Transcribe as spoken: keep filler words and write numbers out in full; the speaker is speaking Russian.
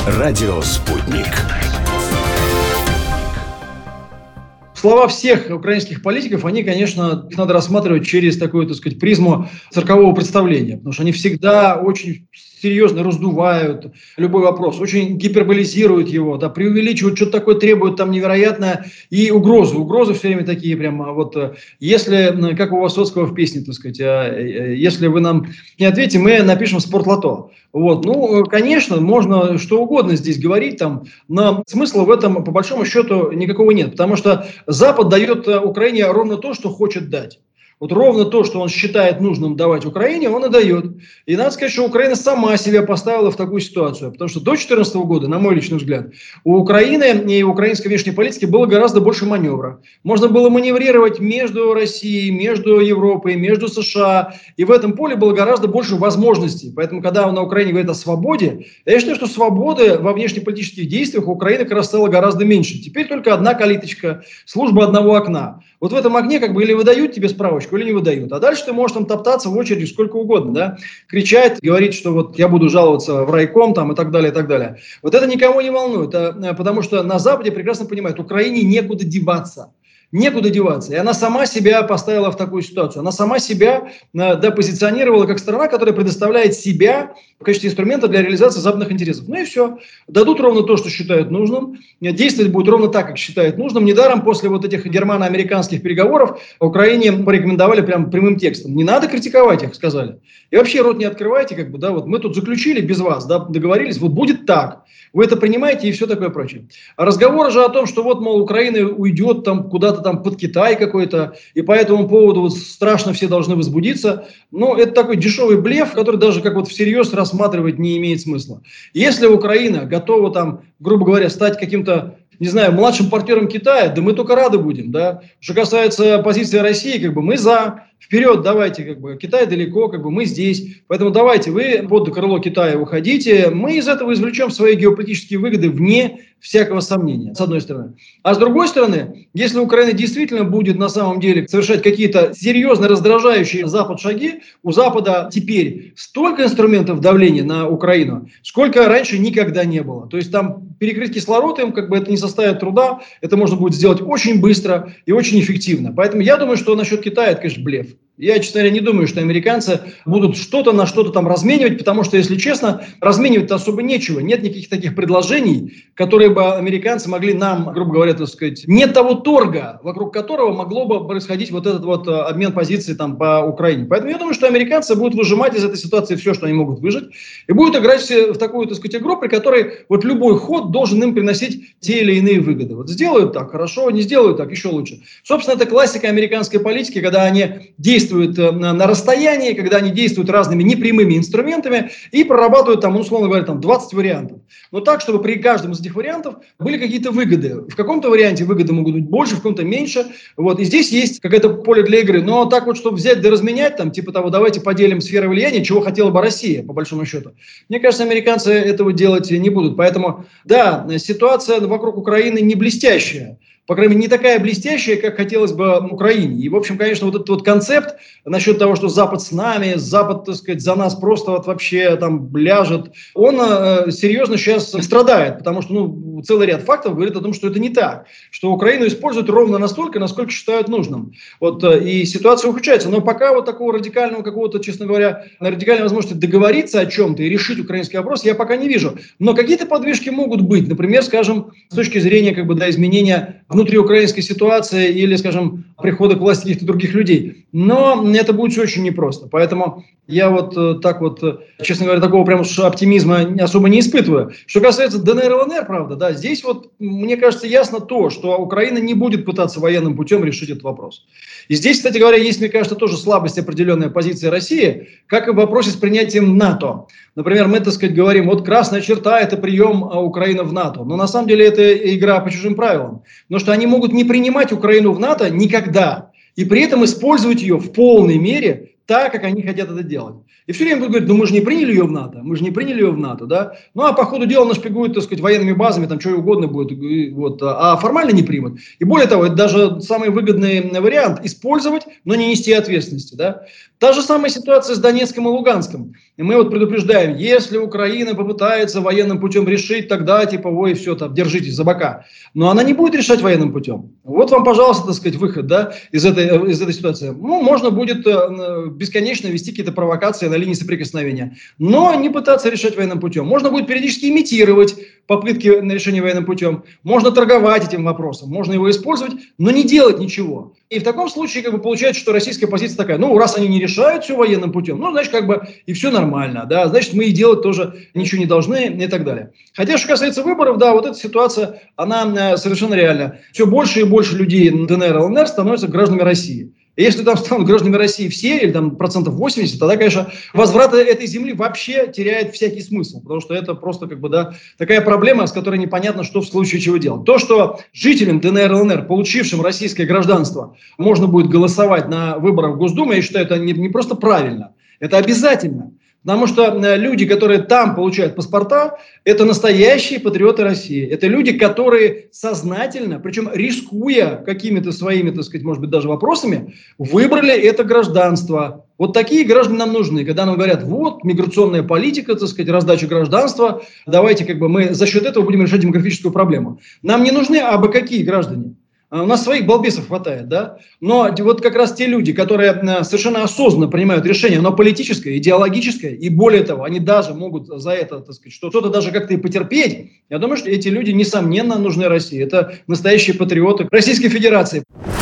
Радио «Спутник». Слова всех украинских политиков, они, конечно, надо рассматривать через такую, так сказать, призму циркового представления, потому что они всегда очень серьезно раздувают любой вопрос, очень гиперболизируют его, да, преувеличивают, что-то такое требуют там невероятное, и угрозы. Угрозы все время такие прямо, вот, если, как у Высоцкого в песне, так сказать, если вы нам не ответите, мы напишем спортлото. Вот, ну, конечно, можно что угодно здесь говорить, там, но смысла в этом, по большому счету, никакого нет, потому что Запад дает Украине ровно то, что хочет дать. Вот ровно то, что он считает нужным давать Украине, он и дает. И надо сказать, что Украина сама себя поставила в такую ситуацию. Потому что до две тысячи четырнадцатого года, на мой личный взгляд, у Украины и украинской внешней политики было гораздо больше маневра. Можно было маневрировать между Россией, между Европой, между США. И в этом поле было гораздо больше возможностей. Поэтому, когда на Украине говорят о свободе, я считаю, что свободы во внешнеполитических действиях у Украины как раз стало гораздо меньше. Теперь только одна калиточка, служба одного окна. Вот в этом окне как бы или выдают тебе справочку, или не выдают. А дальше ты можешь там топтаться в очереди сколько угодно, да, кричать, говорить, что вот я буду жаловаться в райком там и так далее, и так далее. Вот это никого не волнует, а, потому что на Западе прекрасно понимают, Украине некуда деваться. Некуда деваться. И она сама себя поставила в такую ситуацию. Она сама себя э, да, позиционировала как страна, которая предоставляет себя в качестве инструмента для реализации западных интересов. Ну и все. Дадут ровно то, что считают нужным. Действовать будет ровно так, как считают нужным. Недаром после вот этих германо-американских переговоров Украине порекомендовали прям прямым текстом. Не надо критиковать их, сказали. И вообще рот не открывайте, как бы, да, вот мы тут заключили без вас, да, договорились, вот будет так. Вы это принимаете и все такое прочее. А разговоры же о том, что вот, мол, Украина уйдет там куда-то там под Китай какой-то, и по этому поводу вот страшно все должны возбудиться. Ну, это такой дешевый блеф, который даже как вот всерьез рассматривать не имеет смысла. Если Украина готова там, грубо говоря, стать каким-то, не знаю, младшим партнером Китая, да мы только рады будем, да. Что касается позиции России, как бы мы за, вперед, давайте, как бы Китай далеко, как бы мы здесь, поэтому давайте вы под крыло Китая выходите, мы из этого извлечем свои геополитические выгоды вне всякого сомнения, с одной стороны. А с другой стороны, если Украина действительно будет на самом деле совершать какие-то серьезно раздражающие Запад шаги, у Запада теперь столько инструментов давления на Украину, сколько раньше никогда не было. То есть там перекрыть кислород им, как бы это не составит труда, это можно будет сделать очень быстро и очень эффективно. Поэтому я думаю, что насчет Китая это, конечно, блеф. Я, честно говоря, не думаю, что американцы будут что-то на что-то там разменивать, потому что, если честно, разменивать-то особо нечего. Нет никаких таких предложений, которые бы американцы могли нам, грубо говоря, так сказать, нет того торга, вокруг которого могло бы происходить вот этот вот обмен позиций там по Украине. Поэтому я думаю, что американцы будут выжимать из этой ситуации все, что они могут выжать, и будут играть в такую, так сказать, игру, при которой вот любой ход должен им приносить те или иные выгоды. Вот сделают так, хорошо, не сделают так, еще лучше. Собственно, это классика американской политики, когда они действуют на, на расстоянии, когда они действуют разными непрямыми инструментами и прорабатывают там, ну, условно говоря, там двадцать вариантов. Но так, чтобы при каждом из этих вариантов были какие-то выгоды. В каком-то варианте выгоды могут быть больше, в каком-то меньше. Вот. И здесь есть какое-то поле для игры. Но так вот, чтобы взять да разменять, там, типа того, давайте поделим сферы влияния, чего хотела бы Россия, по большому счету. Мне кажется, американцы этого делать не будут. Поэтому, да, ситуация вокруг Украины не блестящая. По крайней мере, не такая блестящая, как хотелось бы Украине. И, в общем, конечно, вот этот вот концепт насчет того, что Запад с нами, Запад, так сказать, за нас просто вот вообще там ляжет, он э, серьезно сейчас страдает, потому что, ну, целый ряд фактов говорит о том, что это не так, что Украину используют ровно настолько, насколько считают нужным. Вот, э, и ситуация ухудшается. Но пока вот такого радикального какого-то, честно говоря, радикальной возможности договориться о чем-то и решить украинский вопрос я пока не вижу. Но какие-то подвижки могут быть. Например, скажем, с точки зрения как бы, да, изменения внутриукраинской ситуации или, скажем, прихода к власти каких-то других людей. Но это будет все очень непросто. Поэтому я вот э, так вот, э, честно говоря, такого прям оптимизма особо не испытываю. Что касается ДНР, ЛНР, правда, да, здесь вот, мне кажется, ясно то, что Украина не будет пытаться военным путем решить этот вопрос. И здесь, кстати говоря, есть, мне кажется, тоже слабость определенная позиции России, как и в вопросе с принятием НАТО. Например, мы, так сказать, говорим, вот красная черта – это прием Украины в НАТО. Но на самом деле это игра по чужим правилам. Потому что они могут не принимать Украину в НАТО никогда. И при этом использовать ее в полной мере так, как они хотят это делать. И все время будут говорить, ну мы же не приняли ее в НАТО, мы же не приняли ее в НАТО, да. Ну а по ходу дела нашпигуют, так сказать, военными базами, там что угодно будет, вот, а формально не примут. И более того, это даже самый выгодный вариант – использовать, но не нести ответственности, да. Та же самая ситуация с Донецком и Луганском. И мы вот предупреждаем, если Украина попытается военным путем решить, тогда типа, ой, все, там, держитесь за бока. Но она не будет решать военным путем. Вот вам, пожалуйста, так сказать, выход, да, из этой, из этой ситуации. Ну, можно будет э, бесконечно вести какие-то провокации на линии соприкосновения, но не пытаться решать военным путем. Можно будет периодически имитировать попытки на решение военным путем. Можно торговать этим вопросом, можно его использовать, но не делать ничего. И в таком случае как бы получается, что российская позиция такая, ну, раз они не решают все военным путем, ну, значит, как бы и все нормально, да, значит, мы и делать тоже ничего не должны и так далее. Хотя, что касается выборов, да, вот эта ситуация, она э, совершенно реальна. Все больше и больше людей ДНР и ЛНР становятся гражданами России. И если там станут гражданами России все, или там процентов восемьдесят, тогда, конечно, возврат этой земли вообще теряет всякий смысл, потому что это просто как бы, да, такая проблема, с которой непонятно, что в случае чего делать. То, что жителям ДНР и ЛНР, получившим российское гражданство, можно будет голосовать на выборах в Госдуму, я считаю, это не, не просто правильно, это обязательно. Потому что люди, которые там получают паспорта, это настоящие патриоты России. Это люди, которые сознательно, причем рискуя какими-то своими, так сказать, может быть, даже вопросами, выбрали это гражданство. Вот такие граждане нам нужны. Когда нам говорят, вот, миграционная политика, так сказать, раздача гражданства, давайте как бы мы за счет этого будем решать демографическую проблему. Нам не нужны абы какие граждане. У нас своих балбесов хватает, да? Но вот как раз те люди, которые совершенно осознанно принимают решение, оно политическое, идеологическое, и более того, они даже могут за это, так сказать, что-то даже как-то и потерпеть. Я думаю, что эти люди, несомненно, нужны России. Это настоящие патриоты Российской Федерации.